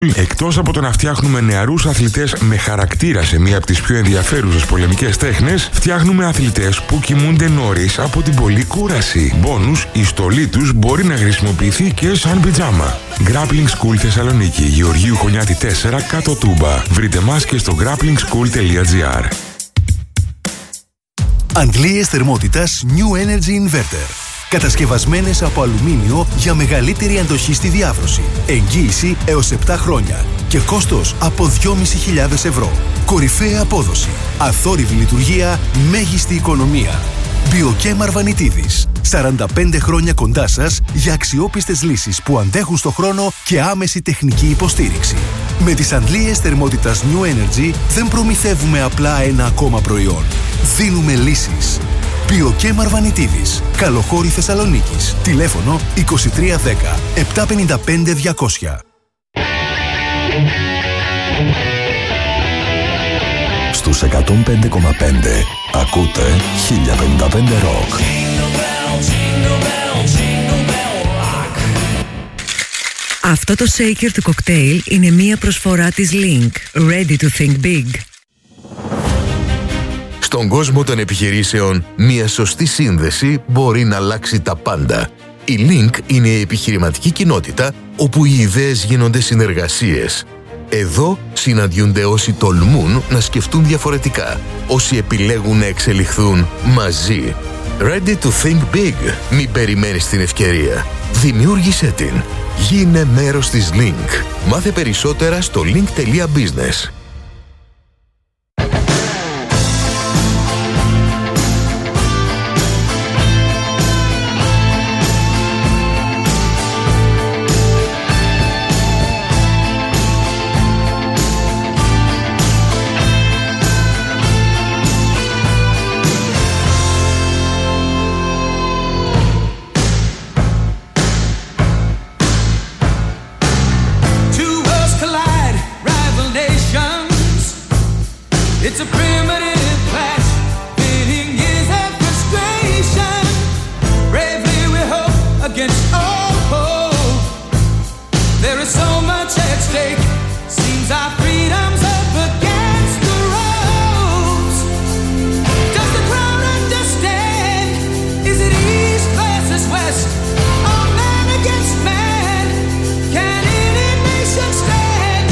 Εκτός από το να φτιάχνουμε νεαρούς αθλητές με χαρακτήρα σε μία από τις πιο ενδιαφέρουσες πολεμικές τέχνες, φτιάχνουμε αθλητές που κοιμούνται νωρίς από την πολλή κούραση. Μπόνους, η στολή τους μπορεί να χρησιμοποιηθεί και σαν πιτζάμα. Grappling School Θεσσαλονίκη, Γεωργίου Χωνιάτη 4, κάτω Τούμπα. Βρείτε μας και στο grapplingschool.gr. Αντλίες θερμότητας New Energy Inverter. Κατασκευασμένες από αλουμίνιο για μεγαλύτερη αντοχή στη διάβρωση. Εγγύηση έως 7 χρόνια. Και κόστος από 2.500 ευρώ. Κορυφαία απόδοση. Αθόρυβη λειτουργία. Μέγιστη οικονομία. Biochem Αρβανιτίδης. 45 χρόνια κοντά σας για αξιόπιστες λύσεις που αντέχουν στο χρόνο και άμεση τεχνική υποστήριξη. Με τις αντλίες θερμότητας New Energy δεν προμηθεύουμε απλά ένα ακόμα προϊόν. Δίνουμε λύσεις. Biochem Αρβανιτίδης. Καλοχώρη Θεσσαλονίκης. Τηλέφωνο 2310 755 200. Στους 105,5 ακούτε 1055 Rock. Αυτό το shaker του κοκτέιλ είναι μία προσφορά της Link. Ready to think big. Στον κόσμο των επιχειρήσεων, μία σωστή σύνδεση μπορεί να αλλάξει τα πάντα. Η Link είναι η επιχειρηματική κοινότητα όπου οι ιδέες γίνονται συνεργασίες. Εδώ συναντιούνται όσοι τολμούν να σκεφτούν διαφορετικά, όσοι επιλέγουν να εξελιχθούν μαζί. Ready to think big. Μην περιμένεις την ευκαιρία. Δημιούργησέ την. Γίνε μέρος της Link. Μάθε περισσότερα στο link.business. Can any nation stand?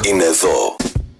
είναι εδώ.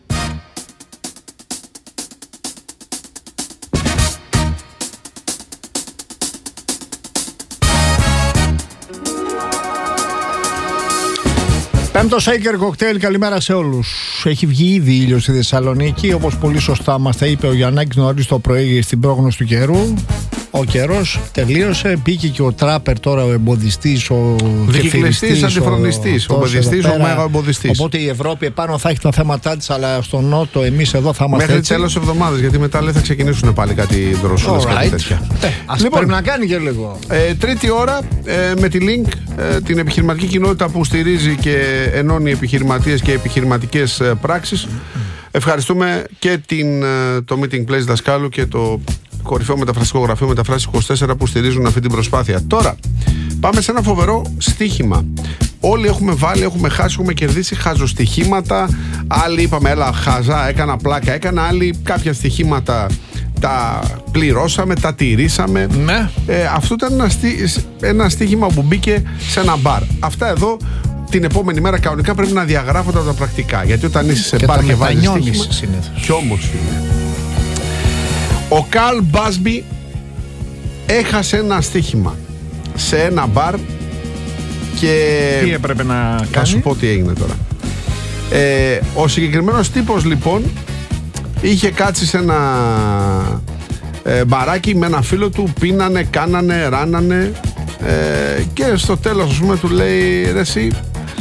Πέμπτο Shaker Cocktail, καλημέρα σε όλους. Έχει βγει ήδη ήλιος στη Θεσσαλονίκη, όπως πολύ σωστά μας τα είπε ο Γιαννάκης νωρίς το πρωί στην πρόγνωση του καιρού. Ο καιρός τελείωσε, μπήκε και ο τράπερ τώρα, ο εμποδιστής, ο δικυκλιστής, αντιφρονιστής, ο εμποδιστής, ο μέγα εμποδιστής. Οπότε η Ευρώπη επάνω θα έχει τα θέματα της, αλλά στο νότο εμείς εδώ θα είμαστε μέχρι τέλος εβδομάδας, γιατί μετά λέει θα ξεκινήσουν πάλι κάτι δροσούλες, κάτι τέτοια. Ας πρέπει να κάνει και λίγο. Τρίτη ώρα με τη Link, την επιχειρηματική κοινότητα που στηρίζει και ενώνει επιχειρηματίες και επιχειρηματικές πράξεις. Ευχαριστούμε και το Meeting Place Δασκάλου και το κορυφαίο μεταφραστικό γραφείο Μεταφράσεις 24 που στηρίζουν αυτή την προσπάθεια. Τώρα πάμε σε ένα φοβερό στοίχημα. Όλοι έχουμε βάλει, έχουμε χάσει, έχουμε κερδίσει χαζοστοιχήματα. Άλλοι είπαμε έλα χαζά, έκανα πλάκα, έκανα. Άλλοι κάποια στοιχήματα τα πληρώσαμε, τα τηρήσαμε. Ναι. Αυτό ήταν ένα στοίχημα που μπήκε σε ένα μπαρ. Αυτά εδώ την επόμενη μέρα κανονικά πρέπει να διαγράφονται από τα πρακτικά. Γιατί όταν είσαι σε μπαρ και βάζεις στοίχημα, κι όμως είναι. Ο Καρλ Μπάσμπι έχασε ένα στοίχημα σε ένα μπαρ και... Τι έπρεπε να κάνει? Θα σου πω τι έγινε τώρα. Ο συγκεκριμένος τύπος λοιπόν είχε κάτσει σε ένα μπαράκι με ένα φίλο του, πίνανε, κάνανε, ράνανε και στο τέλος ας πούμε του λέει ρε εσύ,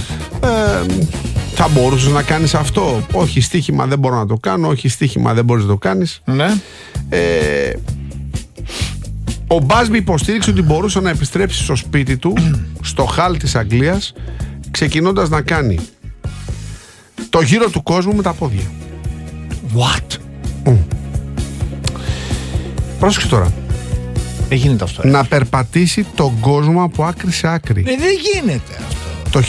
θα μπορούσες να κάνεις αυτό? Όχι, στοίχημα δεν μπορώ να το κάνω. Όχι, στοίχημα δεν μπορείς να το κάνεις. Ναι. Ο Μπάσμπι υποστήριξε ότι μπορούσε να επιστρέψει στο σπίτι του στο Χαλ της Αγγλίας, ξεκινώντας να κάνει το γύρο του κόσμου με τα πόδια. What? Πρόσεξε τώρα. Δεν γίνεται αυτό. Να περπατήσει τον κόσμο από άκρη σε άκρη. Δεν γίνεται αυτό. Το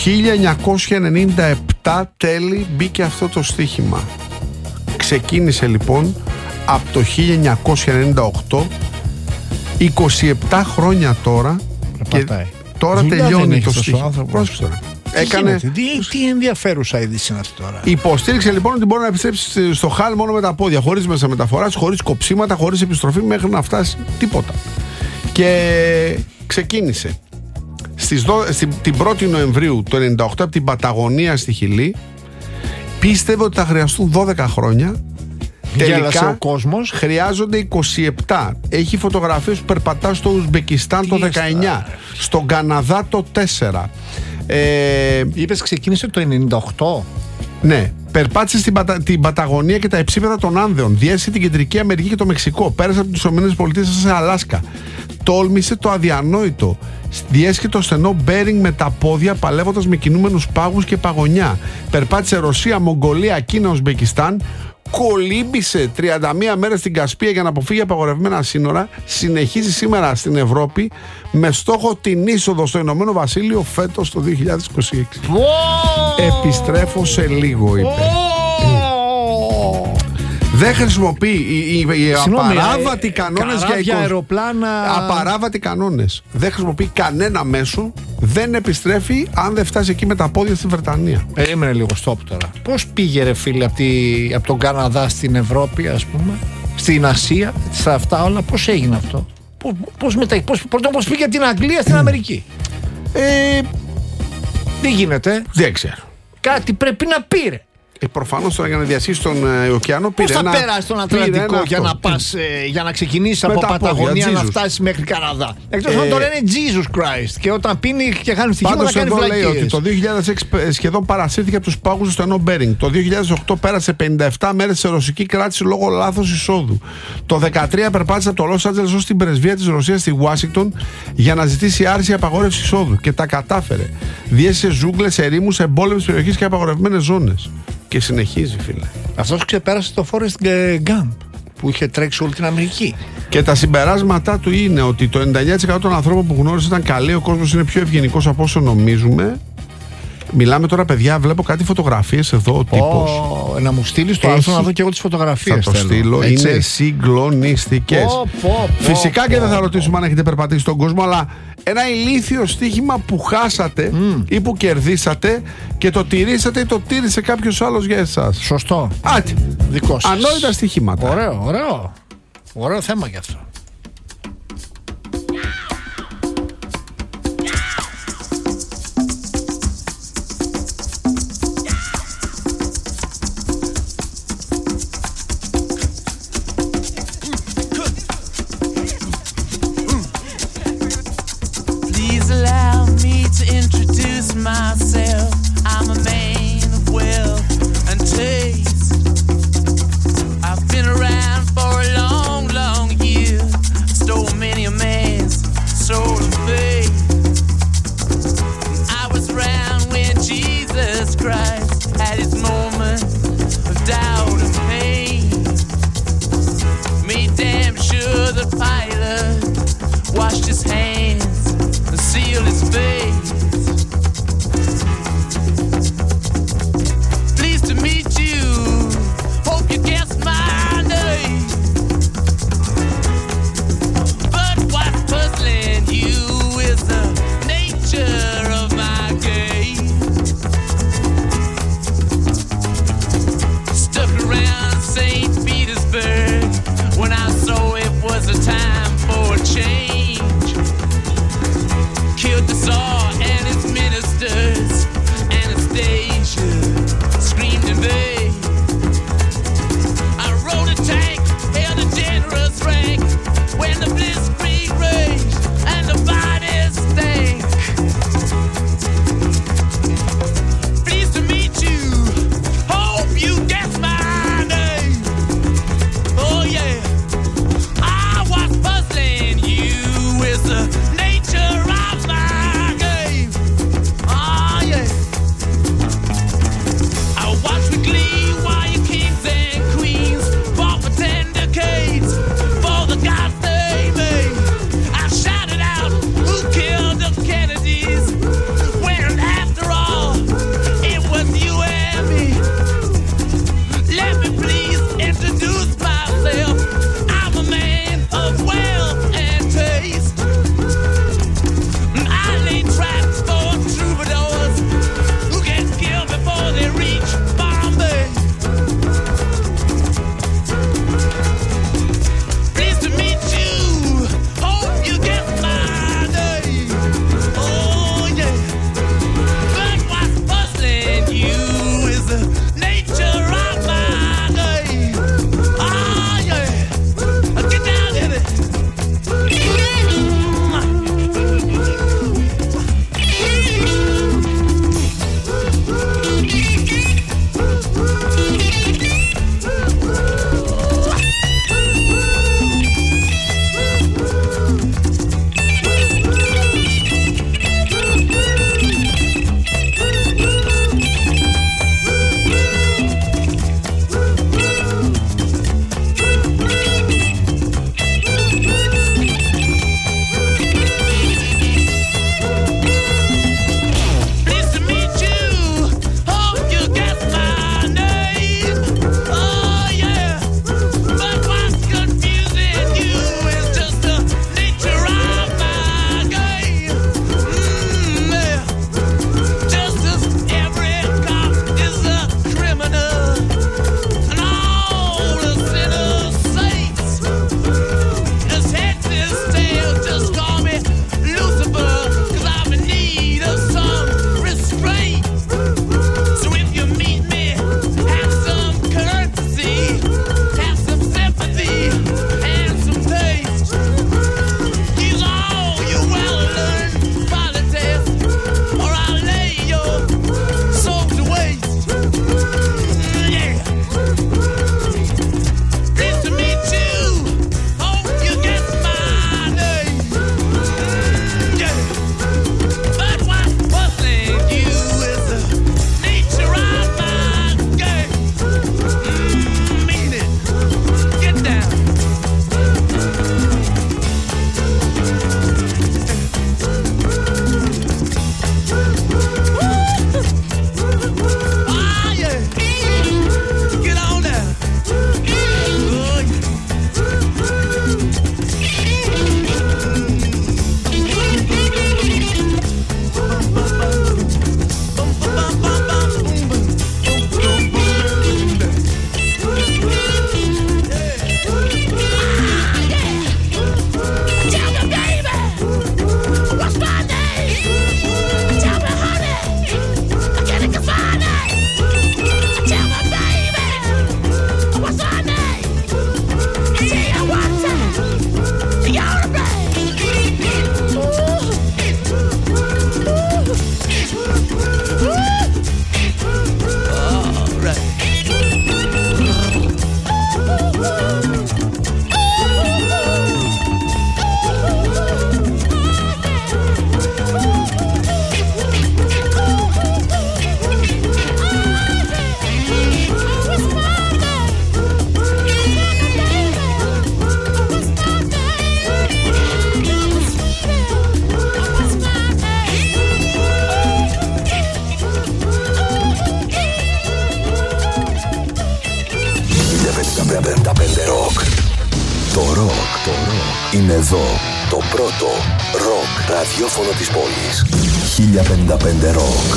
1997 τέλη μπήκε αυτό το στοίχημα. Ξεκίνησε λοιπόν από το 1998, 27 χρόνια τώρα, και τώρα τελειώνει το στοίχημα. Πρόσεξε τώρα. Έκανε... Τι ενδιαφέρουσα είδηση είναι αυτή τώρα. Υποστήριξε λοιπόν ότι μπορεί να επιστρέψει στο Χαλ μόνο με τα πόδια, χωρίς μέσα μεταφοράς, χωρίς κοψίματα, χωρίς επιστροφή μέχρι να φτάσει τίποτα. Και ξεκίνησε την 1η Νοεμβρίου του 1998 από την Παταγωνία στη Χιλή. Πίστευε ότι θα χρειαστούν 12 χρόνια. Τελικά ο κόσμος. Χρειάζονται 27. Έχει φωτογραφίες που περπατά στο Ουσμπεκιστάν το 19, στον Καναδά το 4. Είπες ξεκίνησε το 98. Ναι, περπάτησε την Παταγωνία και τα υψίπεδα των Άνδεων. Διέσχε την Κεντρική Αμερική και το Μεξικό. Πέρασε από τις ΗΠΑ σε Αλάσκα. Τόλμησε το αδιανόητο. Διέσχε το στενό Μπέρινγκ με τα πόδια, παλεύοντας με κινούμενους πάγους και παγωνιά. Περπάτησε Ρωσία, Μογγολία, Κίνα, Ουσμπεκιστάν. Κολύμπησε 31 μέρες στην Κασπία για να αποφύγει απαγορευμένα σύνορα. Συνεχίζει σήμερα στην Ευρώπη με στόχο την είσοδο στο Ηνωμένο Βασίλειο φέτος το 2026. Επιστρέφω σε λίγο, είπε. Δεν χρησιμοποιεί οι απαράβατοι κανόνες για αεροπλάνα. Απαράβατοι κανόνες. Δεν χρησιμοποιεί κανένα μέσο. Δεν επιστρέφει αν δεν φτάσει εκεί με τα πόδια στη Βρετανία. Περίμενε λίγο, stop τώρα. Πώς πήγε ρε φίλε από τον Καναδά στην Ευρώπη, ας πούμε, στην Ασία, στα αυτά όλα, πώς έγινε αυτό? Πώς πήγε από την Αγγλία στην Αμερική? Τι γίνεται? Δεν ξέρω. Κάτι πρέπει να πήρε. Προφανώς τώρα για να διασχίσει τον ωκεανό πήρε. Πώς θα περάσει τον Ατλαντικό για να ξεκινήσει από Παταγωνία να φτάσει μέχρι Καναδά? Εκτός να το λένε Jesus Christ και όταν πίνει και κάνει στοιχεία να κάνει βλακίες. Λέει ότι το 2006 σχεδόν παρασύρθηκε από τους πάγους του στενό Μπέρινγκ. Το 2008 πέρασε 57 μέρες σε ρωσική κράτηση λόγω λάθος εισόδου. Το 2013 περπάτησε από το Λος Άντζελες ως την πρεσβεία της Ρωσίας στη Ουάσιγκτον για να ζητήσει άρση απαγόρευση εισόδου και τα κατάφερε. Διέσχε ζούγκλες, ερήμους, εμπόλεμες περιοχές και απαγορευμένες ζώνες. Και συνεχίζει, φίλε. Αυτός ξεπέρασε το Forrest Gump που είχε τρέξει όλη την Αμερική. Και τα συμπεράσματά του είναι ότι το 99% των ανθρώπων που γνώρισε ήταν καλοί, ο κόσμος είναι πιο ευγενικός από όσο νομίζουμε. Μιλάμε τώρα, παιδιά, βλέπω κάτι φωτογραφίες εδώ, ο τύπος. Να μου στείλεις το άρθρο να δω και εγώ τις φωτογραφίες. Θα το στείλω. Έτσι. Είναι συγκλονιστικές. Φυσικά και δεν θα ρωτήσουμε αν έχετε περπατήσει στον κόσμο, αλλά ένα ηλίθιο στοίχημα που χάσατε ή που κερδίσατε και το τηρήσατε ή το τήρησε κάποιος άλλος για εσάς. Σωστό. Άτι. Δικό σας. Ανόητα στοιχήματα. Ωραίο θέμα γι' αυτό. Myself, I'm a man of wealth and taste. I've been around for a long, long year. Stole many a man's soul of faith. I was around when Jesus Christ had his moment of doubt and pain. Made damn sure the Pilate washed his hands and sealed his face. Είναι εδώ το πρώτο ροκ ραδιόφωνο της πόλης. 1055 Rock.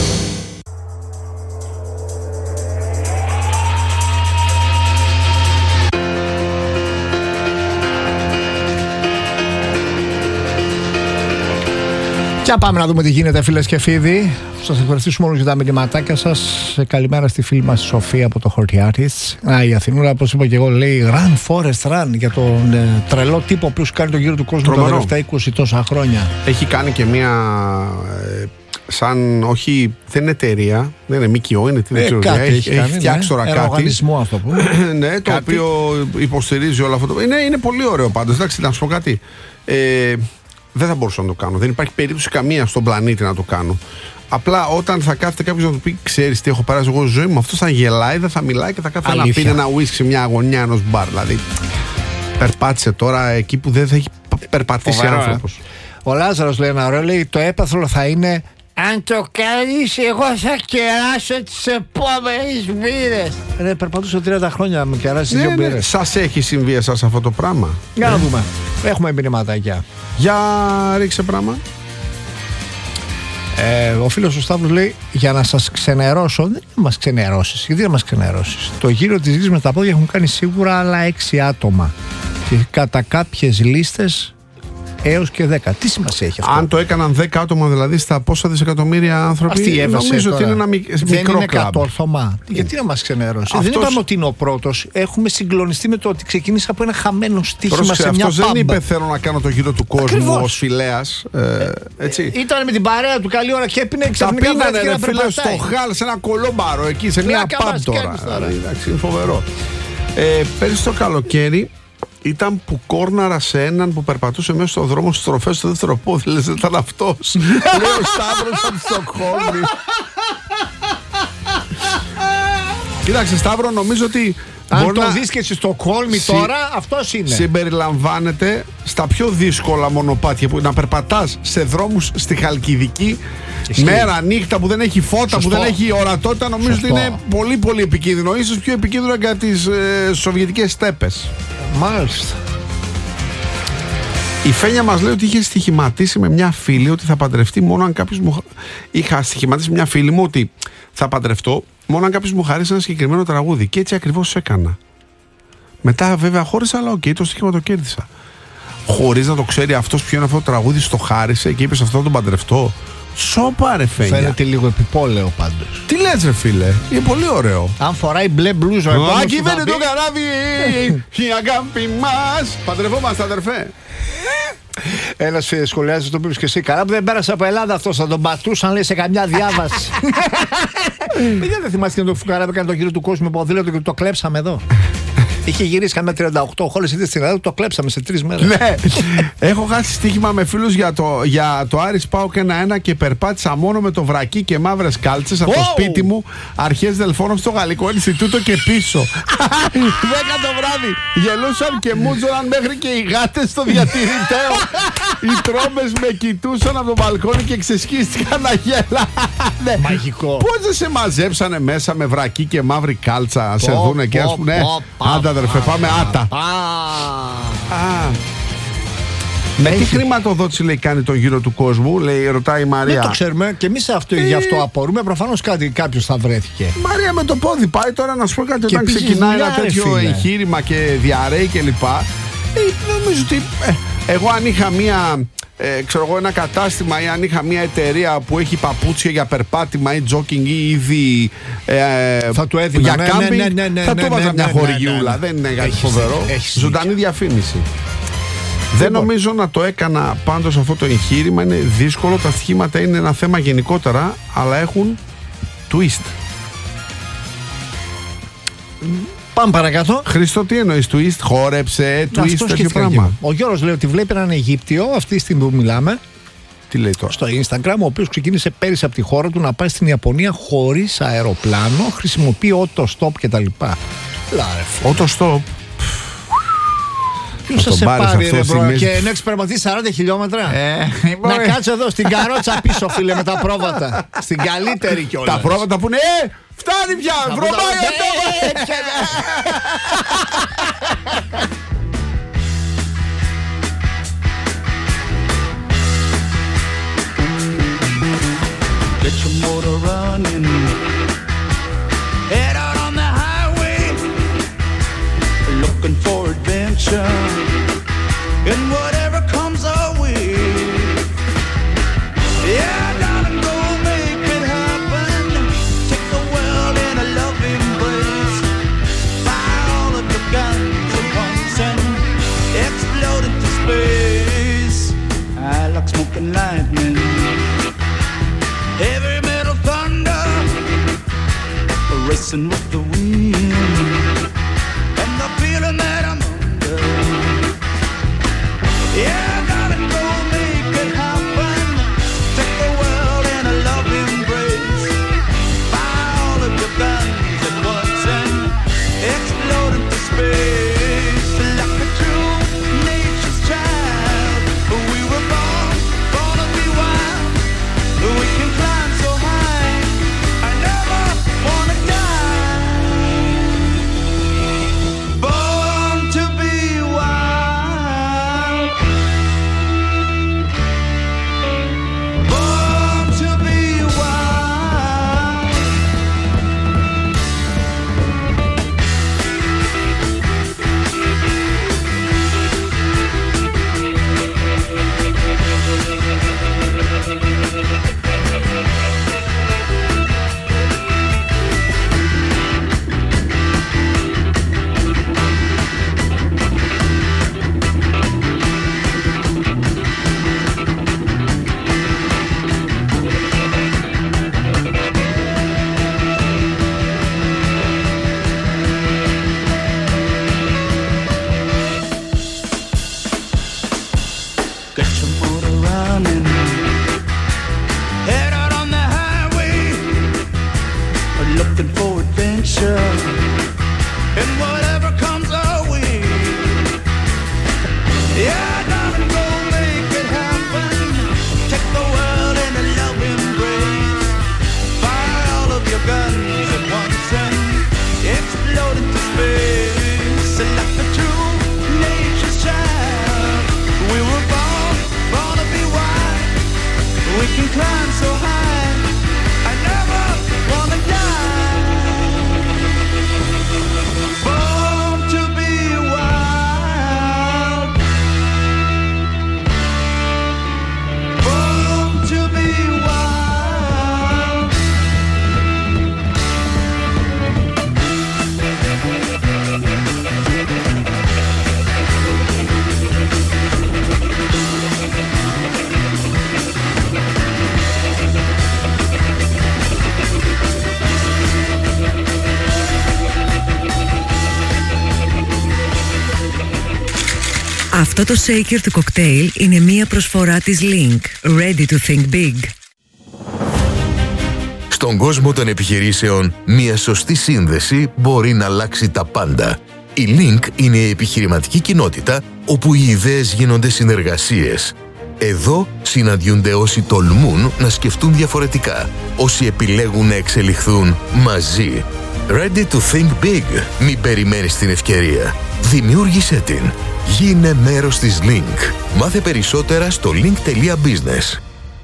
Και πάμε να δούμε τι γίνεται, φίλες και φίλοι. Σας ευχαριστήσουμε όλους για τα μηνυματάκια σας. Καλημέρα στη φίλη μας Σοφία από το χωριά της. Η Αθηνούρα, όπως είπα και εγώ, λέει Run Forest Run για τον τρελό τύπο που κάνει τον γύρο του κόσμου τα τελευταία 20 τόσα χρόνια. Έχει κάνει και μία. Σαν, όχι, δεν είναι εταιρεία, δεν είναι ΜΚΟ, είναι τι δεν ξέρω. Έχει φτιάξει τώρα κάτι. Οργανισμό, αυτό που ναι, το οποίο υποστηρίζει όλο αυτό. Είναι πολύ ωραίο πάντως. Εντάξει, να σου πω κάτι. Δεν θα μπορούσα να το κάνω. Δεν υπάρχει περίπτωση καμία στον πλανήτη να το κάνω. Απλά όταν θα κάθεται κάποιος να του πει: ξέρεις τι έχω περάσει εγώ στη ζωή μου, αυτός θα γελάει, δεν θα μιλάει και θα κάθεται να πίνει ένα ουίσκι σε μια αγωνιά ενός μπαρ. Δηλαδή, περπάτησε τώρα εκεί που δεν θα έχει περπατήσει άνθρωπος. Ο Λάζαρος λέει ένα ωραίο, λέει: το έπαθλο θα είναι. Αν το κάνεις, εγώ θα κεράσω τις επόμενες μπύρες. Περπατούσα 30 χρόνια με κεράσεις 2 μπύρες. Σας έχει συμβεί εσάς αυτό το πράγμα? Για να δούμε. Έχουμε μηνυματάκια. Για ρίξε πράγμα. Ο φίλος ο Σταύρος λέει: για να σας ξενερώσω. Δεν μας ξενερώσεις. Γιατί να μας ξενερώσεις? Το γύρο της γης με τα πόδια έχουν κάνει σίγουρα άλλα 6 άτομα. Και κατά κάποιες λίστες έως και 10. Τι σημασία έχει αυτό? Αν το έκαναν 10 άτομα, δηλαδή στα πόσα δισεκατομμύρια άνθρωποι, νομίζω ότι είναι ένα μικρό κλαμπ. Δεν είναι κατόρθωμα. Γιατί να μας ξενερώσει? Δεν είπαμε ότι είναι ο πρώτος. Έχουμε συγκλονιστεί με το ότι ξεκίνησε από ένα χαμένο στοίχημα σε μια αυτός πάμπα. δεν είπε θέλω να κάνω το γύρο του κόσμου ως φιλέας. Ήταν με την παρέα του καλή ώρα και έπινε ξαφνικά. Τα πίνανε φίλε στο Χάλ, σε ένα κολόμπαρο εκεί, σε μια πάμπ τώρα. Εντάξει, είναι φοβερό. Πέρυσι το καλοκαίρι ήταν που κόρναρα σε έναν που περπατούσε μέσα στον δρόμο στις τροφές στο δεύτερο πόδι. Λες, δεν ήταν αυτός? Λέει ο Σταύρος από τη Στοκχόλμη. Κοίταξε Σταύρο, νομίζω ότι αν το δεις και στη Στοκχόλμη τώρα, αυτός είναι. Συμπεριλαμβάνεται στα πιο δύσκολα μονοπάτια που να περπατάς σε δρόμους στη Χαλκιδική. Μέρα, νύχτα, που δεν έχει φώτα, που δεν έχει ορατότητα. Νομίζω ότι είναι πολύ πολύ επικίνδυνο. Ίσως πιο επικίνδυνο για τις σοβιετικές στέπες. Μάλιστα. Η Φένια μας λέει ότι είχε στοιχηματίσει με μια φίλη ότι θα παντρευτεί μόνο αν κάποιος μου. Είχα στοιχηματίσει με μια φίλη μου ότι θα παντρευτώ μόνο αν κάποιος μου χαρίσει ένα συγκεκριμένο τραγούδι. Και έτσι ακριβώς έκανα. Μετά βέβαια χώρισα, αλλά το στοίχημα το κέρδισα. Χωρίς να το ξέρει αυτός ποιο είναι αυτό το τραγούδι, στο χάρισε και είπε σε αυτό τον παντρευτώ. Σώπα ρε Φένια. Φαίνεται λίγο επιπόλαιο πάντως. Τι λες ρε φίλε, είναι πολύ ωραίο. Αν φοράει μπλε μπλούζο. Ακυβαίνεται το καράβι, η αγάπη μας. Παντρευόμαστε αδερφέ. Ένας σχολιάζει το πήρες και εσύ. Καλά που δεν πέρασε από Ελλάδα αυτός, θα τον πατούσαν λέει σε καμιά διάβαση. Παιδιά, δεν θυμάστε και το φουκαρά που έκανε το γύρο του κόσμου με ποδήλατο και το κλέψαμε εδώ? Είχε γυρίσει καμιά 38 χώρες, είτε στην Ελλάδα, το κλέψαμε σε 3 μέρες. Ναι. Έχω χάσει στοίχημα με φίλους για το Άρης ΠΑΟΚ 1-1 και περπάτησα μόνο με το βρακί και μαύρες κάλτσες από το σπίτι μου αρχές Δελφώνων στο Γαλλικό Ινστιτούτο και πίσω. 10 το βράδυ. Γελούσαν και μούτζωναν μέχρι και οι γάτες στο διατηρητέο. Οι τρόμπες με κοιτούσαν από το μπαλκόνι και ξεσκίστηκαν να γελάνε. Μαγικό. Πώς δεν σε μαζέψανε μέσα με βρακί και μαύρη κάλτσα να σε δούνε και ας πούνε άντα αδερφέ, πάμε άτα. Με τι χρηματοδότηση λέει κάνει το γύρο του κόσμου, λέει, ρωτάει η Μαρία. Δεν το ξέρουμε και εμείς γι' αυτό απορούμε. Προφανώς κάποιος θα βρέθηκε. Μαρία με το πόδι πάει τώρα να σου πω κάτι. Όταν ξεκινάει ένα τέτοιο εγχείρημα και διαρρέει κλπ. Νομίζω ότι εγώ αν είχα ξέρω εγώ ένα κατάστημα ή αν είχα μια εταιρεία που έχει παπούτσια για περπάτημα ή τζόκινγκ ή ήδη θα του έδινα για κάμπινγκ, θα του έβαζα μια χορηγιούλα. Δεν είναι κάτι φοβερό. Ζωντανή διαφήμιση. Δεν νομίζω να το έκανα πάντως αυτό το εγχείρημα. Είναι δύσκολο. Τα στοιχήματα είναι ένα θέμα γενικότερα, αλλά έχουν twist. Πάμε παρακάτω. Χρήστο, τι εννοείς twist? Χόρεψε, twist, τέτοιο πράγμα. Ο Γιώργος λέει ότι βλέπει έναν Αιγύπτιο αυτή τη στιγμή που μιλάμε. Τι λέει τώρα? Στο Instagram, ο οποίος ξεκίνησε πέρυσι από τη χώρα του να πάει στην Ιαπωνία χωρίς αεροπλάνο, χρησιμοποιεί auto-stop κτλ. Auto-stop. Ποιος θα σε πάρει ρε μπρο και να έχεις περπατήσει 40 χιλιόμετρα? Να κάτσω εδώ στην καρότσα πίσω φίλε με τα πρόβατα. Στην καλύτερη κιόλας. Τα πρόβατα που είναι φτάνει πια, βρωμάει αυτό. Get your motor running. Head out on the highway, looking for adventure. And whatever comes our way, yeah, darling, go make it happen. Take the world in a loving embrace. Fire all of your guns at once and explode into space. I like smoking lightning, heavy metal thunder, racing with the wind, and the feeling that I'm under. Yeah, darling, go make it happen. Take the world in a loving embrace. Fire all of your guns at once and explode into space. Like a true nature's child, we were born to be wild. We can climb so high, I never wanna die. Born to be wild. Born to be wild. Get your motor running. Head out on the highway, looking for adventure. And whatever comes our way, yeah, darling, go make it happen. Take the world in a loving embrace. Fire all of your guns at once and explode into space. Like a true nature's child, we were born to be wild. We can climb so high, I never wanna die. Born to be wild. Born to be wild. Αυτό το shaker του κοκτέιλ είναι μία προσφορά της Link. Ready to think big. Στον κόσμο των επιχειρήσεων, μια σωστή σύνδεση μπορεί να αλλάξει τα πάντα. Η Link είναι η επιχειρηματική κοινότητα όπου οι ιδέες γίνονται συνεργασίες. Εδώ συναντιούνται όσοι τολμούν να σκεφτούν διαφορετικά, όσοι επιλέγουν να εξελιχθούν μαζί. Ready to think big. Μην περιμένεις την ευκαιρία. Δημιούργησέ την. Γίνε μέρος της Link. Μάθε περισσότερα στο link.business.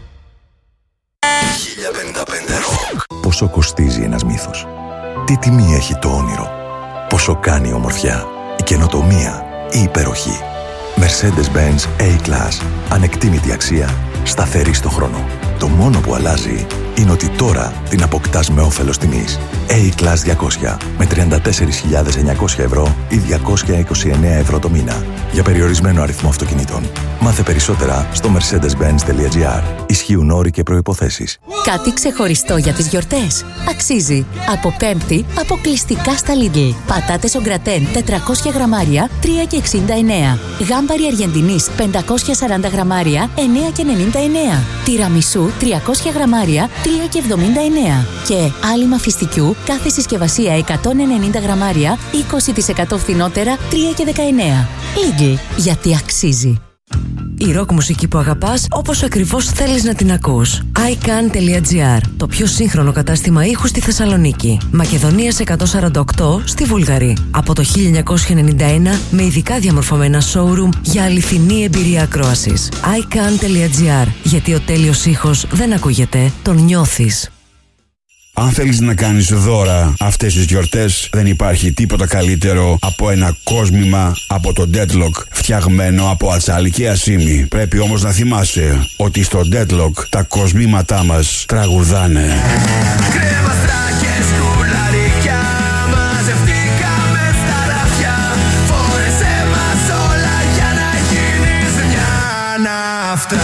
1055 Rock. Πόσο κοστίζει ένας μύθος? Τι τιμή έχει το όνειρο? Πόσο κάνει η ομορφιά, η καινοτομία, η υπεροχή? Mercedes-Benz A-Class. Ανεκτήμητη αξία, σταθερή στο χρόνο. Το μόνο που αλλάζει είναι ότι τώρα την αποκτάς με όφελος τιμής. A-Class 200 με 34.900 ευρώ ή 229 ευρώ το μήνα. Για περιορισμένο αριθμό αυτοκινήτων. Μάθε περισσότερα στο mercedes-benz.gr. Ισχύουν όροι και προϋποθέσεις. Κάτι ξεχωριστό για τις γιορτές. Αξίζει. Από Πέμπτη, αποκλειστικά στα Lidl. Πατάτες ο γκρατέν 400 γραμμάρια 3,69. Γάμπαρη Αργεντινής 540 γραμμάρια 9,99. Τυραμισού 300 γραμμάρια 3,79. Και άλυμα φιστικιού κάθε συσκευασία 190 γραμμάρια 20% φθηνότερα 3,19. Lidl, γιατί αξίζει. Η ροκ μουσική που αγαπάς όπως ακριβώς θέλεις να την ακούς. iCan.gr, το πιο σύγχρονο κατάστημα ήχου στη Θεσσαλονίκη. Μακεδονίας 148 στη Βουλγαρή. Από το 1991 με ειδικά διαμορφωμένα showroom για αληθινή εμπειρία ακρόασης. iCan.gr, γιατί ο τέλειος ήχος δεν ακούγεται, τον νιώθεις. Αν θέλεις να κάνεις δώρα αυτές τις γιορτές, δεν υπάρχει τίποτα καλύτερο από ένα κόσμημα από το Deadlock φτιαγμένο από ατσάλι και ασίμι. Πρέπει όμως να θυμάσαι ότι στο Deadlock τα κοσμήματά μας τραγουδάνε. Κρέμαστρα και σκουλαρίκια, μαζευτήκαμε στα ράφια. Φόρεσέ μας όλα για να γίνεις μια ναύτρα.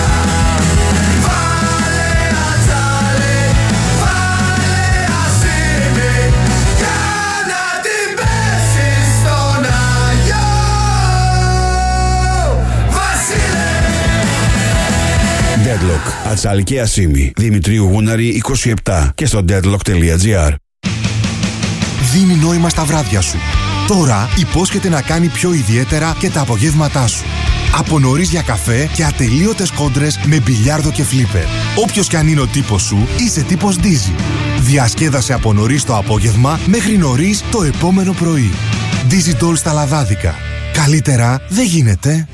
Deadlock, ατσάλι και ασίμι. Δημητρίου Γούναρη 27 και στο deadlock.gr. Δίνει νόημα στα βράδια σου. Τώρα υπόσχεται να κάνει πιο ιδιαίτερα και τα απογεύματά σου. Από νωρίς για καφέ και ατελείωτες κόντρες με μπιλιάρδο και φλίπερ. Όποιος κι αν είναι ο τύπος σου, είσαι τύπος Dizzy. Διασκέδασε από νωρίς το απόγευμα μέχρι νωρίς το επόμενο πρωί. Dizzy Doll στα λαδάδικα. Καλύτερα δεν γίνεται.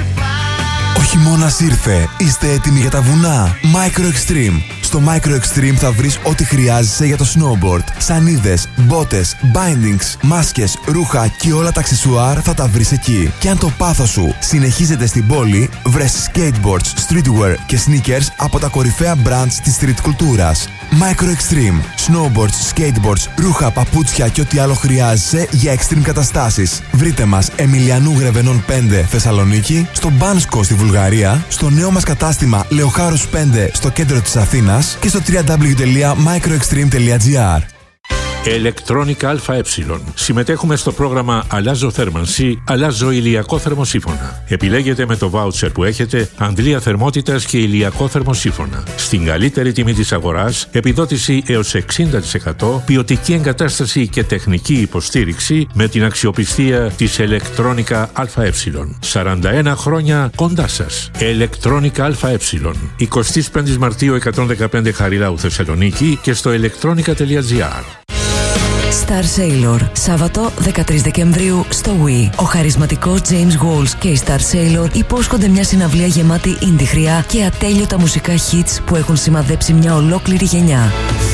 Ο χειμώνας ήρθε. Είστε έτοιμοι για τα βουνά? Micro Extreme. Στο Micro Extreme θα βρεις ό,τι χρειάζεσαι για το snowboard. Σανίδες, μπότες, bindings, μάσκες, ρούχα και όλα τα αξεσουάρ θα τα βρεις εκεί. Και αν το πάθος σου συνεχίζεται στην πόλη, βρες skateboards, streetwear και sneakers από τα κορυφαία brands της street κουλτούρας. Micro Extreme. Snowboards, skateboards, ρούχα, παπούτσια και ό,τι άλλο χρειάζεσαι για extreme καταστάσεις. Βρείτε μας Εμιλιανού Γρεβενών 5 Θεσσαλονίκη, στο Μπάνσκο στη Βουλγαρία, στο νέο μας κατάστημα Λεοχάρους 5 στο κέντρο της Αθήνας και στο www.microextreme.gr. Electronica ΑΕ. Συμμετέχουμε στο πρόγραμμα Αλλάζω θέρμανση, αλλάζω ηλιακό θερμοσύφωνα. Επιλέγετε με το βάουτσερ που έχετε αντλία θερμότητας και ηλιακό θερμοσύφωνα. Στην καλύτερη τιμή της αγοράς, επιδότηση έως 60%, ποιοτική εγκατάσταση και τεχνική υποστήριξη με την αξιοπιστία της Electronica ΑΕ. 41 χρόνια κοντά σας. Electronica ΑΕ. 25 Μαρτίου 115 Χαριλάου Θεσσαλονίκη και στο electronica.gr. Star Sailor, Σάββατο 13 Δεκεμβρίου στο Wii. Ο χαρισματικός James Walsh και η Star Sailor υπόσχονται μια συναυλία γεμάτη indie χρειά και ατέλειωτα μουσικά hits που έχουν σημαδέψει μια ολόκληρη γενιά.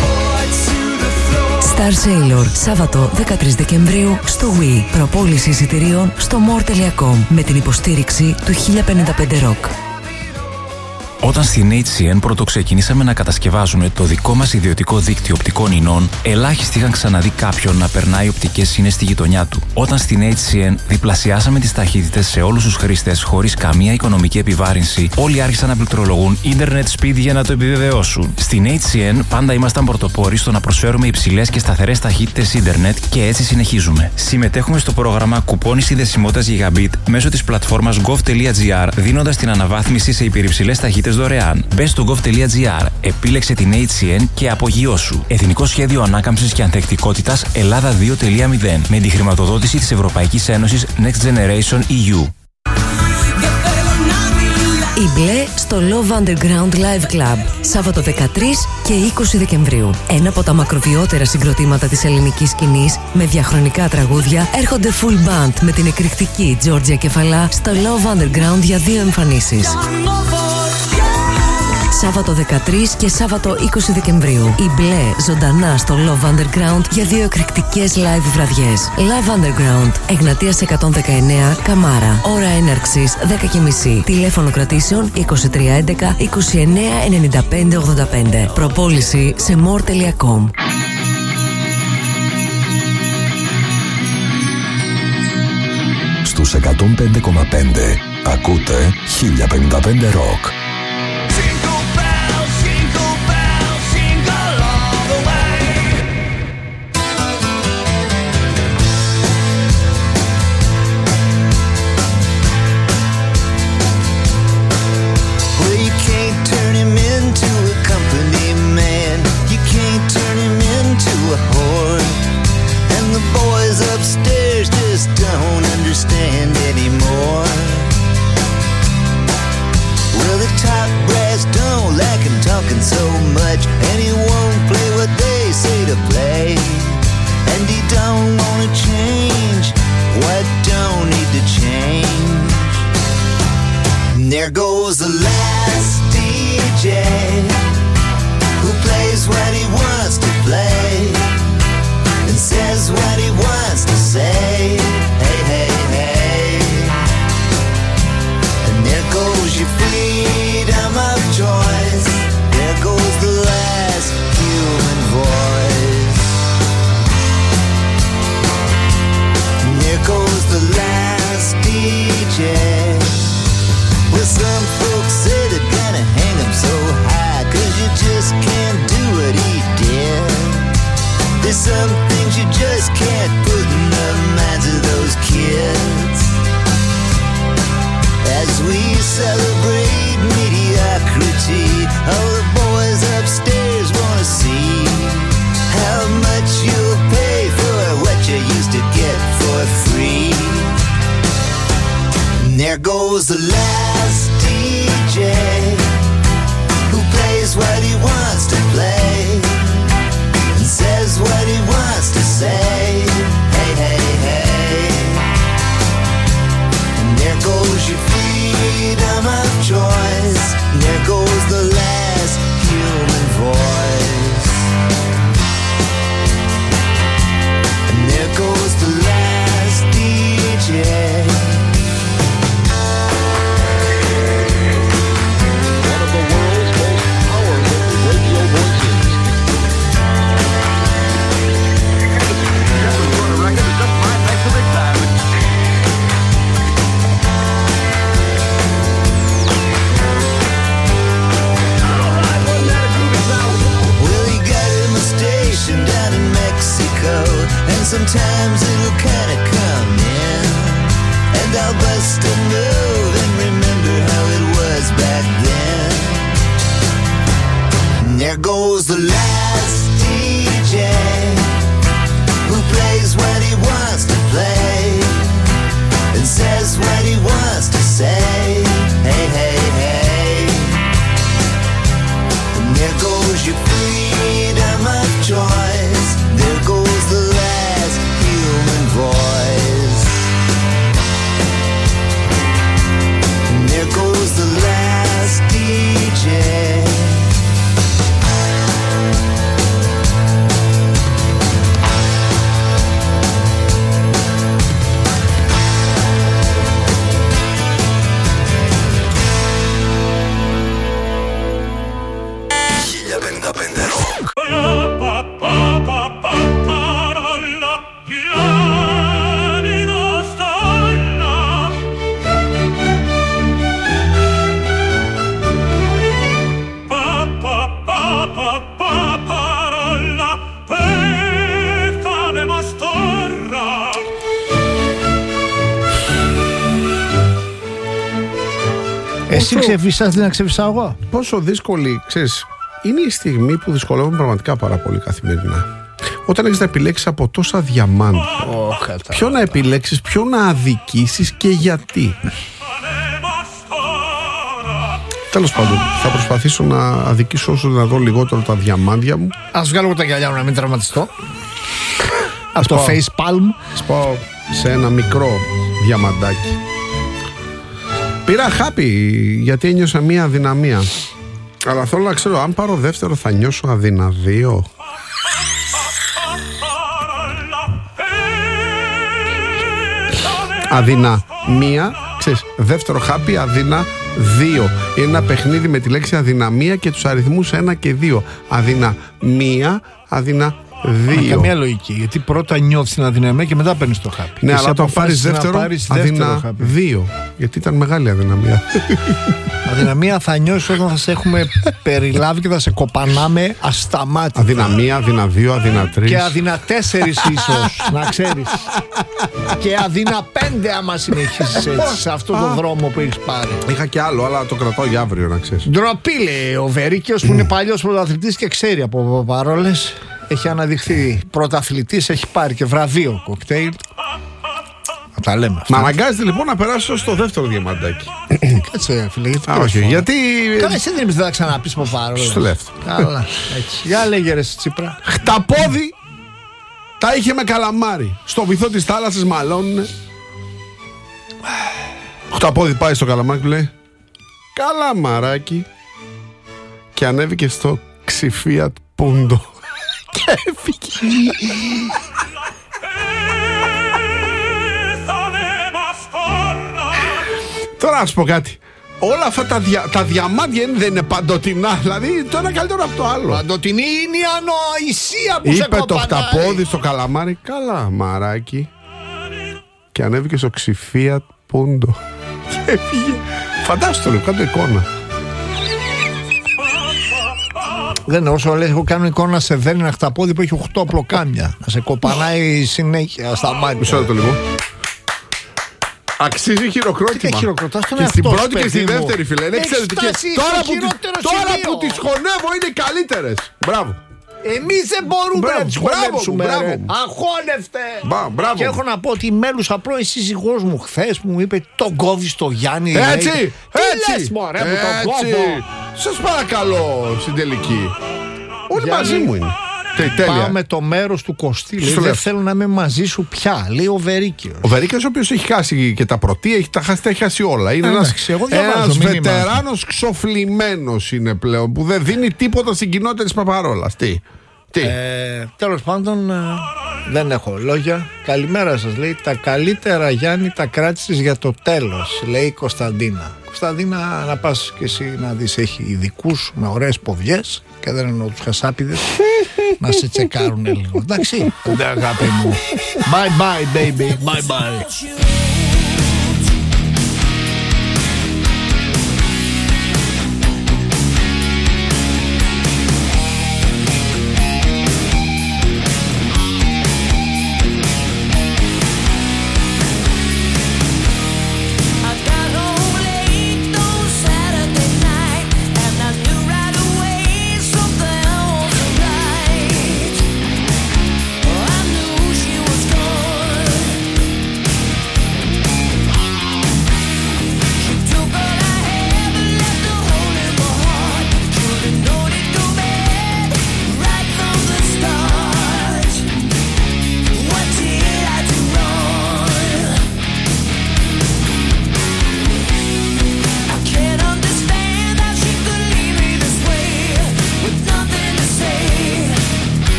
Star Sailor, Σάββατο 13 Δεκεμβρίου στο Wii. Προπόληση εισιτηρίων στο more.com με την υποστήριξη του 1055 Rock. Όταν στην HCN πρωτοξεκινήσαμε να κατασκευάζουμε το δικό μας ιδιωτικό δίκτυο οπτικών ινών, ελάχιστοι είχαν ξαναδεί κάποιον να περνάει οπτικές ίνες στη γειτονιά του. Όταν στην HCN διπλασιάσαμε τις ταχύτητες σε όλους τους χρήστες χωρίς καμία οικονομική επιβάρυνση, όλοι άρχισαν να πληκτρολογούν ίντερνετ speed για να το επιβεβαιώσουν. Στην HCN πάντα ήμασταν πρωτοπόροι στο να προσφέρουμε υψηλές και σταθερές ταχύτητες ίντερνετ και έτσι συνεχίζουμε. Συμμετέχουμε στο πρόγραμμα κουπόνι συνδεσιμότητας Gigabit μέσω της πλατφόρμας gov.gr, δίνοντας την αναβάθμιση σε υπερυψηλές ταχύτητες δωρεάν. Μπες στο gov.gr, επίλεξε την HCN και απογειώσου. Εθνικό Σχέδιο Ανάκαμψης και Ανθεκτικότητας Ελλάδα 2.0 με τη χρηματοδότηση της Ευρωπαϊκής Ένωσης Next Generation EU. Η Μπλε στο Love Underground Live Club, Σάββατο 13 και 20 Δεκεμβρίου. Ένα από τα μακροβιότερα συγκροτήματα της ελληνικής σκηνής με διαχρονικά τραγούδια έρχονται full band με την εκρηκτική Τζόρτζια Κεφαλά στο Love Underground για 2 εμφανίσεις. Σάββατο 13 και Σάββατο 20 Δεκεμβρίου. Η Μπλε ζωντανά στο Love Underground για 2 εκρηκτικές live βραδιές. Love Underground, Εγνατίας 119, Καμάρα. Ώρα έναρξης 10:30. Τηλέφωνο κρατήσεων 2311 29 95 85. Προπόληση σε more.com. Στους 105,5 ακούτε 1055 Rock. Don't understand anymore. talking so much, and he won't play what they say to play. And he don't wanna change what don't need to change. And there goes the last DJ who plays what he wants to play and says what he wants to say. Hey, hey, hey. And there goes your freedom of choice. There goes the last human voice. And there goes the last DJ. Well, some folks say they're gonna hang him so high, 'cause you just can't do what he did. There's some things you just can't put in the minds of those kids. As we celebrate mediocrity, all the boys upstairs wanna see how much you'll pay for what you used to get for free. And there goes the last DJ who plays what he wants to play and says what he wants to say. Hey, hey, hey. And there goes your freedom of choice. And there goes the last human voice. And there goes the last DJ. One of the world's most powerful radio voices. Down in Mexico, and sometimes it'll kinda come in, and I'll bust a move and remember how it was back then. And there goes the last DJ who plays what he wants to play and says what he wants to say. Hey, hey, hey. And there goes your freedom of choice. There goes the last human voice. And there goes the last DJ. Εσύ ξεφυσάς, δεν ξεφυσάω εγώ. Πόσο δύσκολη, ξέρεις, είναι η στιγμή που δυσκολεύομαι πραγματικά πάρα πολύ καθημερινά. Όταν έχεις να επιλέξεις από τόσα διαμάντα, ποιο να επιλέξεις, ποιο να αδικήσεις και γιατί. Τέλος πάντων, θα προσπαθήσω να αδικήσω όσο δυνατόν λιγότερο τα διαμάντια μου. Ας βγάλω τα γυαλιά μου να μην τραυματιστώ. Από το face palm. Σπάω σε ένα μικρό διαμαντάκι. Πήρα χάπι γιατί ένιωσα μία αδυναμία. Αλλά θέλω να ξέρω, αν πάρω δεύτερο θα νιώσω αδυναδίο. Αδυναμία, ξέρεις, δεύτερο χάπι, αδυναδίο. Είναι ένα παιχνίδι με τη λέξη αδυναμία και τους αριθμούς 1 και 2. Αδυναμία, αδυναδίο. Καμία λογική. Γιατί πρώτα νιώθεις την αδυναμία και μετά παίρνεις το χάπι. Ναι, αλλά το πάρεις δεύτερο, αδυναδίο. Γιατί ήταν μεγάλη αδυναμία. Αδυναμία θα νιώσεις όταν θα σε έχουμε περιλάβει και θα σε κοπανάμε ασταμάτητα. Αδυναμία, αδυναδίο, αδυνατρεις. Και αδυνατέσσερις ίσως, να ξέρεις. Και αδυναπέντε άμα συνεχίσεις έτσι, σε αυτόν τον δρόμο που έχεις πάρει. Είχα και άλλο, αλλά το κρατάω για αύριο, να ξέρεις. Ντροπή, λέει ο Βερίκιος που είναι παλιός πρωταθλητής και ξέρει από παρόλες. Έχει αναδειχθεί πρωταθλητής, έχει πάρει και βραβείο κοκτέιλ. Τα λέμε αυτά. Μα αναγκάζεται λοιπόν να περάσω στο δεύτερο διαμαντάκι. Κάτσε, φίλε, γιατί. Όχι, γιατί. Καλά, εσύ δεν θα ξαναπείς Παπάρο. Στο δεύτερο. Καλά, έτσι. Για λέγε ρε Τσίπρα. Χταπόδι τα είχε με καλαμάρι. Στο βυθό της θάλασσας μαλώνουνε. Χταπόδι πάει στο καλαμάρι και λέει καλαμαράκι. Και ανέβηκε στο Ξηφία Πούντο. Και έφυγε. Τώρα να σου πω κάτι. Όλα αυτά τα διαμάντια δεν είναι παντοτινά. Δηλαδή το ένα καλύτερο από το άλλο. Παντοτινή είναι η ανοησία που σε είπε το κοπανάει. χταπόδι στο καλαμάρι. Καλά μαράκι. Και ανέβηκε στο Ξηφία Πούντο. Και έφυγε. Φαντάσου το, κάτω εικόνα. Δεν είναι όσο λες, εγώ κάνω εικόνα σε δένει ένα χταπόδι που έχει 8 πλοκάμια. Να σε κοπανάει συνέχεια στα μάτια. Μισό λεπτό λίγο. Αξίζει χειροκρότημα. Και στην πρώτη και στη δεύτερη, φίλε. Είναι εξαιρετικές. Τώρα που τις χωνεύω είναι οι καλύτερες. Μπράβο. Εμείς δεν μπορούμε να τις χωνεύσουμε. Αγχώνευτε. Μπράβο. Και έχω να πω ότι η Μέλουσα πρώην σύζυγός μου χθες μου είπε τον κόβει στο Γιάννη. Έτσι. Τι λες μωρέ μου τον κόβω. Σας παρακαλώ στην τελική. Όλοι μαζί μου είναι. Πάμε το μέρος του Κωστή. Λέει, δεν θέλω να είμαι μαζί σου πια. Λέει ο Βερίκιος. Ο Βερίκιος, ο οποίος έχει χάσει και τα πρωτεία, έχει χάσει όλα. Είναι ένας βετεράνος ξοφλημένος είναι πλέον, που δεν δίνει τίποτα στην κοινότητα της Παπαρόλας. Τι. Τέλος πάντων, δεν έχω λόγια. Καλημέρα σας, λέει. Τα καλύτερα, Γιάννη, τα κράτησες για το τέλος, λέει η Κωνσταντίνα. Κωνσταντίνα, να πας και εσύ να δεις, έχει ειδικούς με ωραίες ποδιές. Και δεν εννοώ τους χασάπιδες. Να σε τσεκάρουν λίγο. Εντάξει, αγάπη μου. Bye bye baby, bye bye.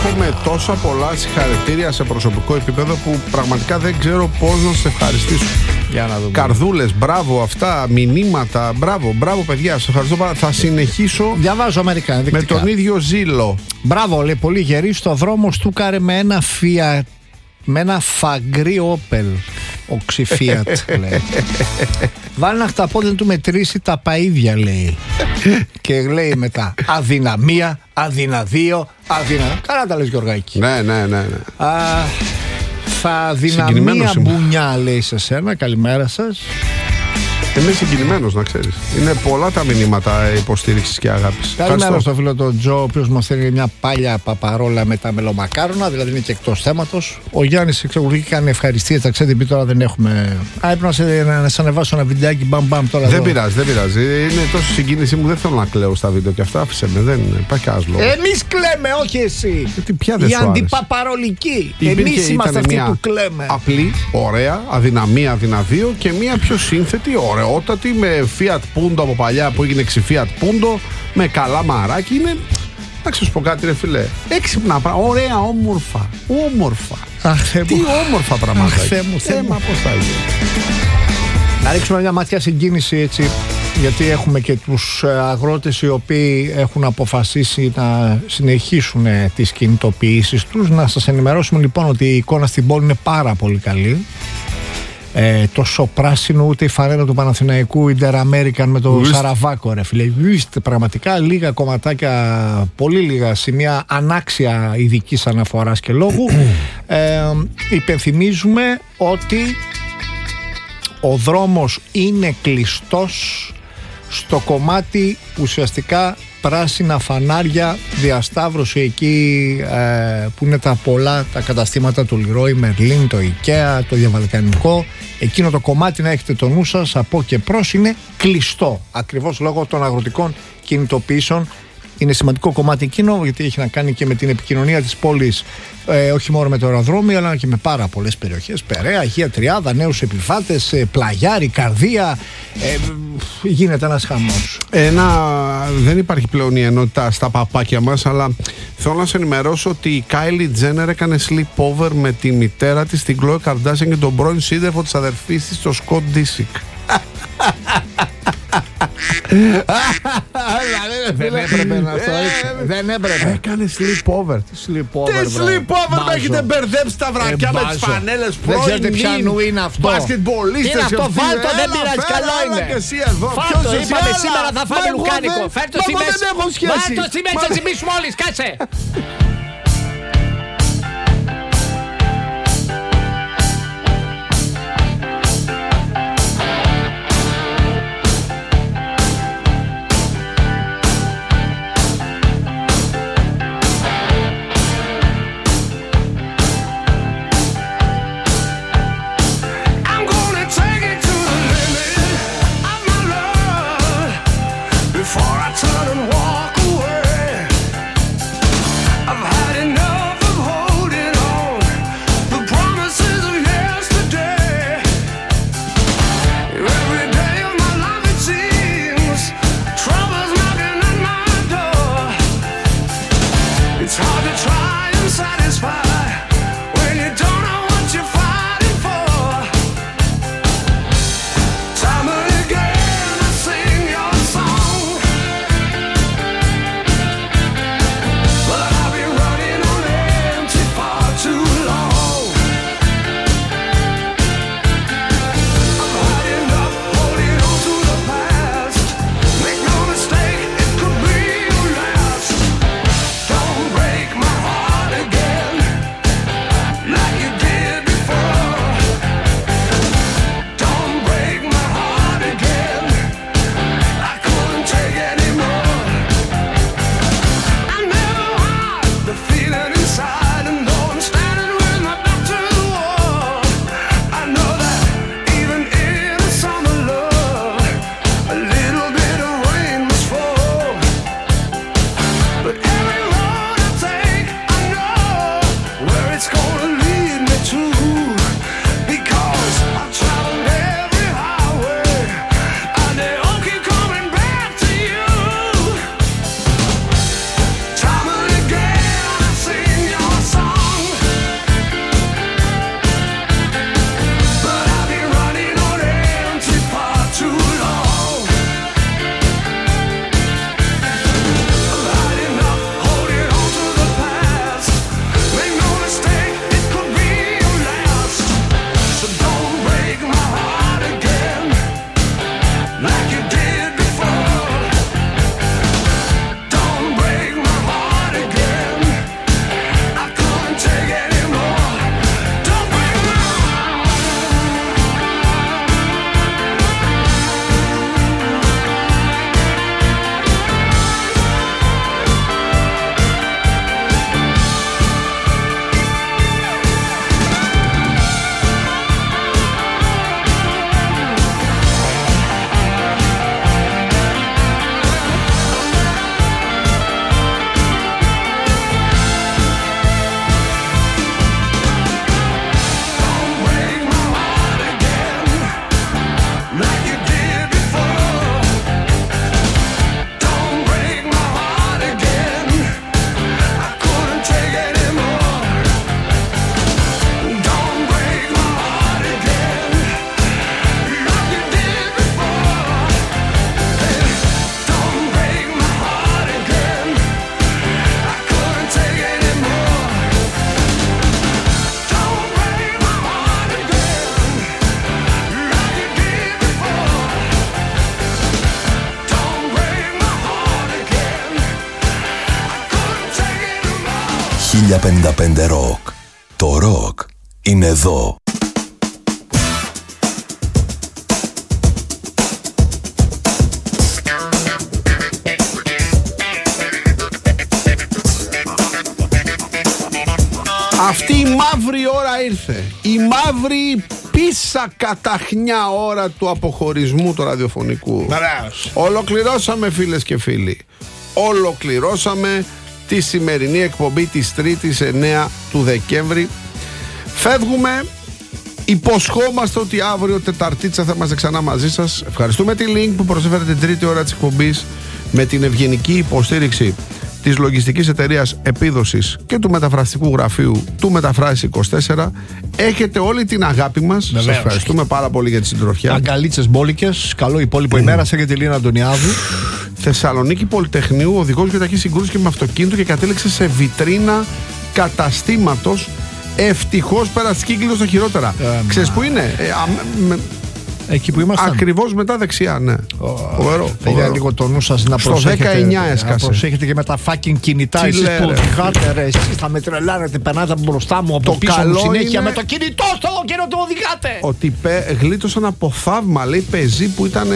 Έχουμε τόσα πολλά συγχαρητήρια σε προσωπικό επίπεδο που πραγματικά δεν ξέρω πώς να σε ευχαριστήσω. Για να δούμε. Καρδούλες, μπράβο, αυτά, μηνύματα, μπράβο παιδιά, σας ευχαριστώ πάρα. Θα συνεχίσω. Διαβάζω μερικά με τον ίδιο ζήλο. Μπράβο, λέει, πολύ γερή στο δρόμο στούκαρε με ένα Fiat, με ένα φαγκρί Opel οξυφίατ, λέει. Βάλει ένα χταπόδι να του μετρήσει τα παΐδια, λέει. Και λέει μετά αδυναμία, αδυναδίο, αδυναμία. Καλά τα λες, Γιωργάκη. Ναι. Θα αδυναμία μπουνιά, λέει σε σένα. Καλημέρα σας. Είμαι συγκινημένος, να ξέρεις. Είναι πολλά τα μηνύματα υποστήριξης και αγάπης. Καλημέρα στο φίλο τον Τζο, ο οποίος μας θέλει μια πάλια παπαρόλα με τα μελομακάρονα, δηλαδή είναι και εκτός θέματος. Ο Γιάννης εξακολουθεί και κάνει ευχαριστίες, θα ξέρετε, τώρα δεν έχουμε. Έπρεπε να σε ανεβάσω ένα βιντεάκι, μπαμ τώρα. Δεν πειράζει. Είναι τόσο συγκίνησή μου, δεν θέλω να κλαίω στα βίντεο και αυτά. Άφησε με, δεν υπάρχει άσλο. Εμείς κλαίμε, όχι εσύ. Οι αντιπαπαρολικοί. Εμείς είμαστε αυτοί που κλαίμε. Απλή, ωραία, αδυναμία, αδυναδίο και μια πιο σύνθετη, ωραιότατη, με Fiat Punto από παλιά που έγινε Fiat Punto, με καλά μαράκι. Είναι, να σου πω κάτι, ρε φιλέ, έξυπνα πράγματα, ωραία, όμορφα. Τι όμορφα πράγματα. Θέμα, πώς θα γίνει. Να ρίξουμε μια ματιά συγκίνηση, έτσι, γιατί έχουμε και τους αγρότες οι οποίοι έχουν αποφασίσει να συνεχίσουν τις κινητοποιήσεις τους. Να σας ενημερώσουμε λοιπόν ότι η εικόνα στην πόλη είναι πάρα πολύ καλή. Τόσο πράσινο ούτε η φανέλα του Παναθηναϊκού Inter-American με το Σαραβάκο, ρε φίλε. Πραγματικά λίγα κομματάκια, πολύ λίγα σημεία ανάξια ειδικής αναφοράς και λόγου. Υπενθυμίζουμε ότι ο δρόμος είναι κλειστός στο κομμάτι ουσιαστικά πράσινα φανάρια, διασταύρωση εκεί που είναι τα πολλά τα καταστήματα του Leroy Merlin, το IKEA, το διαβαλκανικό. Εκείνο το κομμάτι, να έχετε το νου σας, από και προς είναι κλειστό, ακριβώς λόγω των αγροτικών κινητοποιήσεων. Είναι σημαντικό κομμάτι εκείνο, γιατί έχει να κάνει και με την επικοινωνία της πόλης, όχι μόνο με το αεροδρόμιο, αλλά και με πάρα πολλές περιοχές. Περαία, Αγία Τριάδα, νέους επιβάτες, Πλαγιάρι, Καρδία. Γίνεται ένας χαμός. Δεν υπάρχει πλέον η ενότητα στα παπάκια μας, αλλά θέλω να σε ενημερώσω ότι η Κάιλι Τζένερ έκανε sleepover με τη μητέρα της, την Khloe Kardashian, και τον πρώην σύντροφο της αδερφής της, τον Scott Disick. Δεν έπρεπε να το έτσι. Δεν έπρεπε. Έκανε sleepover. Τι sleepover, με έχετε μπερδέψει τα βρακιά με τις φανέλες. Δεν ξέρετε ποιανού είναι αυτό. Μπασκετμπολίστες. Τι είναι αυτό, βάλτο, δεν πειράζει, καλό είναι. Φάτο, είπαμε σήμερα θα φάμε λουκάνικο. Φέρτο στη μέση. Φέρτο στη μέση, θα τσιμπήσουμε όλοι, κάτσε. 1055 Rock. Το ροκ είναι εδώ. Αυτή η μαύρη ώρα ήρθε. Η μαύρη πίσα καταχνιά ώρα του αποχωρισμού του ραδιοφωνικού. Βεβαίως. Ολοκληρώσαμε, φίλες και φίλοι. Ολοκληρώσαμε τη σημερινή εκπομπή της 3ης 9 του Δεκέμβρη. Φεύγουμε. Υποσχόμαστε ότι αύριο Τεταρτίτσα θα είμαστε ξανά μαζί σας. Ευχαριστούμε τη Link που προσέφερε την τρίτη ώρα της εκπομπής με την ευγενική υποστήριξη της λογιστικής εταιρείας Επίδοσης και του μεταφραστικού γραφείου του Μεταφράσεις 24. Έχετε όλη την αγάπη μας. Σας ευχαριστούμε πάρα πολύ για τη συντροφιά. Αγκαλίτσες μπόλικες. Καλό υπόλοιπο ημέρα σε και τη Λίνα Αντωνιάδου. Θεσσαλονίκη Πολυτεχνείου, οδηγός για ταχύ συγκρούσεις και με αυτοκίνητο και κατέληξε σε βιτρίνα καταστήματος. Ευτυχώς πέρασε κύκλος στα χειρότερα. Ξέρεις που είναι? Εκεί που ήμασταν. Ακριβώς μετά δεξιά, ναι. Παιδιά, λίγο το νου σας να στο προσέχετε. 19 έσκασε. Να προσέχετε και με τα fucking κινητά. Τι Εσείς λέει, που ρε. οδηγάτε, ρε. Εσείς θα με τρελάνετε. Περνάτε από μπροστά μου, από Το πίσω μου καλό συνέχεια είναι με το κινητό στο καιρό του οδηγάτε. Ότι γλίτωσαν από θαύμα, λέει, πεζί που ήταν.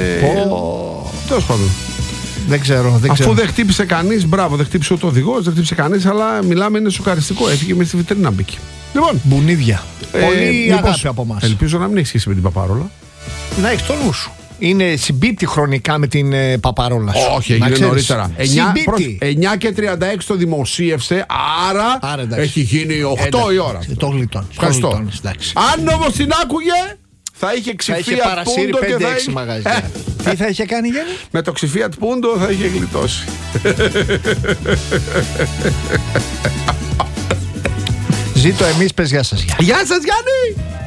Τέλος πάντων. Δεν ξέρω. Αφού δεν χτύπησε κανείς, μπράβο, δεν χτύπησε ούτε ο οδηγός, δεν χτύπησε κανείς, αλλά μιλάμε, είναι σοκαριστικό. Έφυγε με στη βιτρίνα μπήκε. Λοιπόν, μπουνίδια. Πολύ μήπως- αγάπη από εμάς. Ελπίζω να μην έχει σχέση με την Παπαρόλα. Να έχεις το νου σου. Είναι συμπίπτει χρονικά με την Παπαρόλα σου. Όχι, Να έγινε ξέρεις. νωρίτερα. Συμπίπτει. 9 και 36 το δημοσίευσε, άρα εντάξει. έχει γίνει 8 η ώρα. Το γλιτώνεις. Ευχαριστώ. Το γλιτώνεις, εντάξει. Αν όμως την άκουγε, θα είχε Θα ξυφία είχε παρασύρει πούντο και 5-6 μαγαζιά. Τι θα είχε κάνει, Γιάννη? Με το ξυφία πούντο θα είχε γλιτώσει. Ζήτω εμείς, πες γεια σας. Γεια σας, Γιάννη!